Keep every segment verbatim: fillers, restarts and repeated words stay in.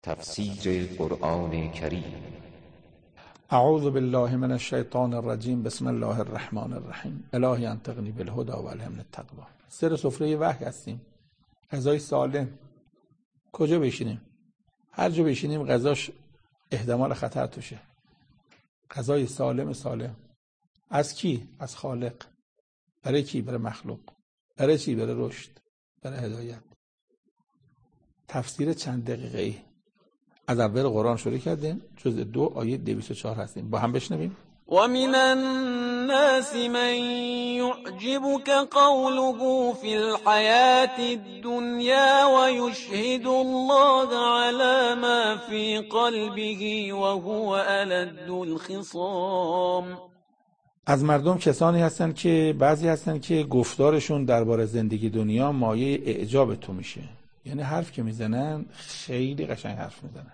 تفسیر قرآن کریم. اعوذ بالله من الشیطان الرجیم. بسم الله الرحمن الرحیم. الهی انطقنی بالهدی و الهمنی التقوی. سر سفره وحی هستیم. غذای سالم کجا بشینیم؟ هر جا بشینیم غذاش احتمال خطر توشه. غذای سالم سالم از کی؟ از خالق. برای کی؟ برای مخلوق. برای چی؟ برای رشد، برای هدایت. تفسیر چند دقیقه‌ای از اول قرآن شروع کردیم. جزء دو آیه دویست و چهار هستیم. با هم بشنویم. ومن الناس من يعجبك قوله في الحياة الدنيا ويشهد الله على ما في قلبه وهو ألد الخصام. از مردم کسانی هستن که بعضی هستن که گفتارشون درباره زندگی دنیا مایه اعجاب تو میشه. یعنی حرف که میزنن خیلی قشنگ حرف میزنن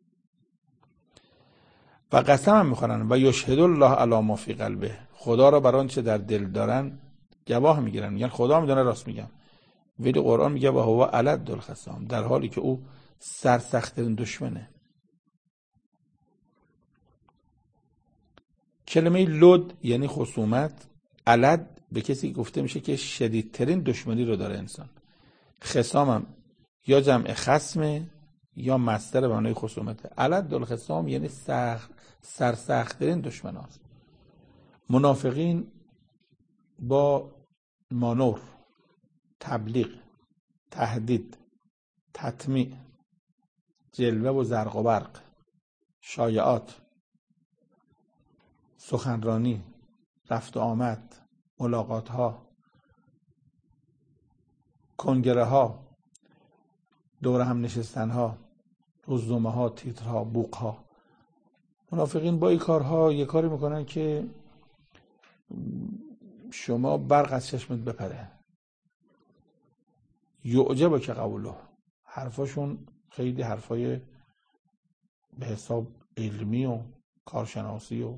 و قسم هم میخورن و یشهد الله علی ما فی قلبه. خدا را بر آنچه در دل دارن گواه میگیرن. میگن خدا میدونه راست میگم. ولی قرآن میگه و هو الد الخصام، در حالی که او سرسخت‌ترین دشمنه. کلمه لد یعنی خصومت. الد به کسی گفته میشه که شدیدترین دشمنی رو داره انسان. خصام هم یا جمع خصمه یا مصدر به معنای خصومته. الد الخصام یعنی سخت سرسخت‌ترین دشمن هاست. منافقین با مانور، تبلیغ، تهدید، تطمیع، جلوه و زرق و برق، شایعات، سخنرانی، رفت و آمد، ملاقات ها، کنگره ها، دور هم نشستن ها، روزنامه ها، تیترها، بوق ها. منافقین با این کارها یه کاری میکنن که شما برق از چشمت بپره. یعجب که قوله، حرفاشون خیلی حرفای به حساب علمی و کارشناسی و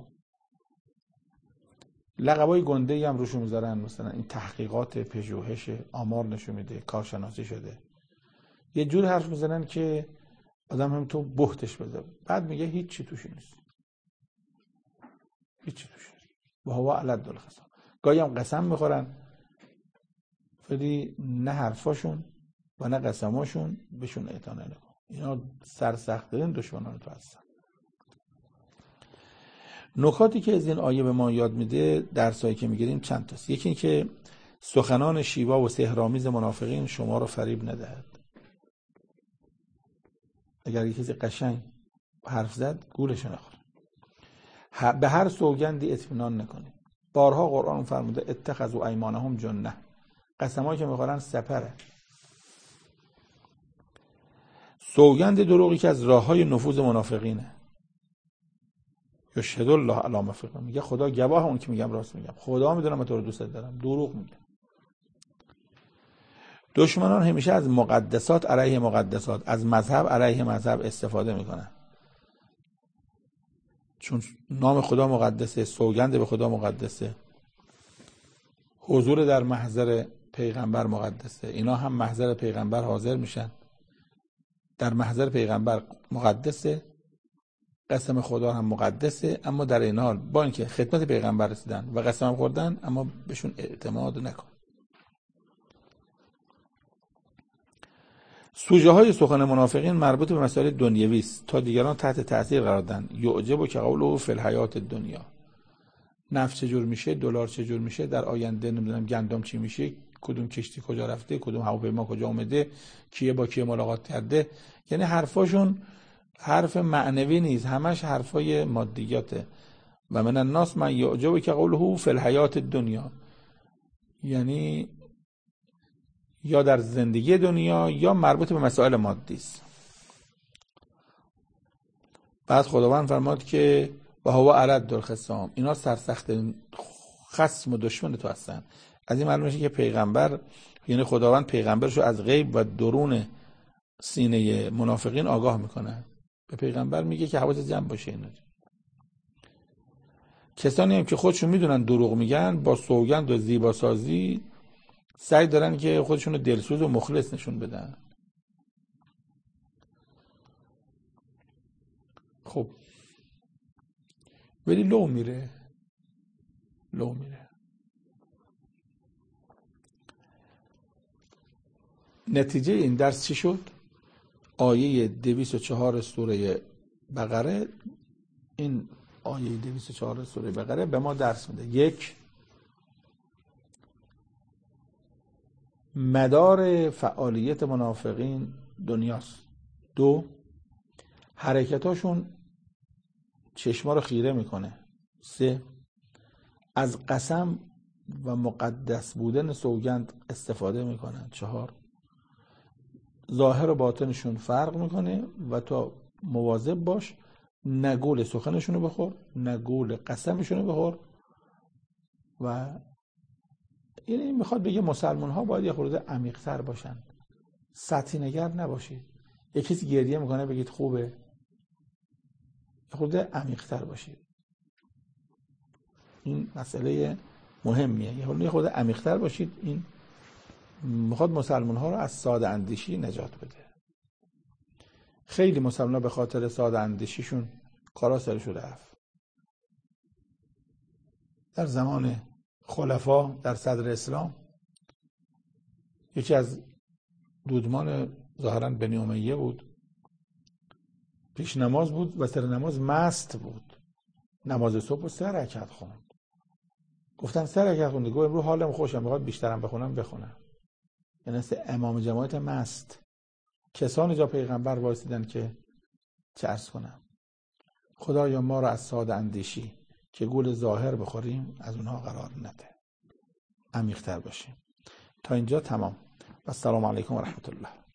لقبای گنده‌ای هم روشون میذارن. مثلا این تحقیقات پژوهش آمار نشون میده، کارشناسی شده. یه جور حرف میزنن که آدم هم تو بهتش بده. بعد میگه هیچ چی توش نیست، هیچ چی توش نیست. و هو الد الخصام. گاهی هم قسم میخورن ولی نه حرفاشون و نه قسماشون بهشون اعتنا نکن. اینا سرسخت‌ترین دشمنان تو هستن. نکاتی که از این آیه به ما یاد میده، درسایی که میگیریم چند تاست. یکی این که سخنان شیوا و سحرآمیز منافقین شما رو فریب ندهد. اگر یک کسی قشنگ حرف زد گولش نخور. به هر سوگندی اطمینان نکنید. بارها قرآن فرموده اتخذوا ایمانهم جنة. قسمایی که میخورن سپره. سوگند دروغی که از راههای نفوذ منافقینه. یشهد الله علی ما فی قلبه، میگه خدا گواه اون که میگم راست میگم. خدا میدونه من تو رو دوست دارم. دروغ میگه. دشمنان همیشه از مقدسات علیه مقدسات، از مذهب علیه مذهب استفاده میکنن. چون نام خدا مقدسه، سوگند به خدا مقدسه، حضور در محضر پیغمبر مقدسه. اینا هم محضر پیغمبر حاضر میشن، در محضر پیغمبر مقدسه، قسم خدا هم مقدسه. اما در این حال با اینکه خدمت پیغمبر رسیدن و قسم خوردن، اما بهشون اعتماد نکن. سوژه های سخن منافقین مربوط به مسائل دنیوی است تا دیگران تحت تاثیر قرار دهند. یعجب که قوله فی الحیات الدنیا، نفت چجور میشه، دلار چجور میشه، در آینده نمیدونم گندم چی میشه، کدوم کشتی کجا رفته، کدوم هواپیما کجا اومده، کیه با کیه ملاقات کرده. یعنی حرفاشون حرف معنوی نیست، همش حرفای مادیاته. و من الناس من یعجب که قوله فی الحیات الدنیا، یعنی یا در زندگی دنیا یا مربوط به مسائل مادی است. بعد خداوند فرماد که و هو الد الخصام، اینا سرسخت خصم و دشمن تو هستن. از این معلوم میشه که پیغمبر، یعنی خداوند پیغمبرشو از غیب و درون سینه منافقین آگاه میکنه. به پیغمبر میگه که حواست جمع باشه. اینا کسانی هم که خودشون میدونن دروغ میگن، با سوگند و زیباسازی سعی دارن که خودشون رو دلسوز و مخلص نشون بدن. خب ولی لو میره لو میره. نتیجه این درس چی شد؟ آیه دویست و چهار سوره بقره، این آیه دویست و چهار سوره بقره به ما درس میده. یک، مدار فعالیت منافقین دنیاست. دو، حرکتاشون چشما رو خیره میکنه. سه، از قسم و مقدس بودن سوگند استفاده میکنن. چهار، ظاهر و باطنشون فرق میکنه و تا مواظب باش نه گول سخنشونو بخور نه گول قسمشونو بخور. و یعنی میخواد بگه مسلمان ها باید یه خورده عمیق‌تر باشن، سطحی نگر نباشید. یه کسی گریه میکنه بگید خوبه، یه خورده عمیق‌تر باشید. این مسئله مهمیه، یه خورده عمیق‌تر باشید. این میخواد مسلمان ها رو از ساده اندیشی نجات بده. خیلی مسلمان ها به خاطر ساده اندیشیشون کارا سرشو رفت. در زمان خلفا در صدر اسلام یکی از دودمان ظاهرا بنی امیه بود، پیش نماز بود و سر نماز مست بود، نماز صبح و سه رکعت خوند. گفتن سه رکعت خوندی؟ گفت امروز حالم خوشم، میخواد بیشترم بخونم بخونم. یعنی امام جماعت مست. کسانی جا پیغمبر وایسیدن که چه عرض کنم، خدایا ما را از ساده اندیشی که گول ظاهر بخوریم از اونها قرار نده، عمیق‌تر باشیم. تا اینجا تمام. و السلام علیکم و رحمت الله.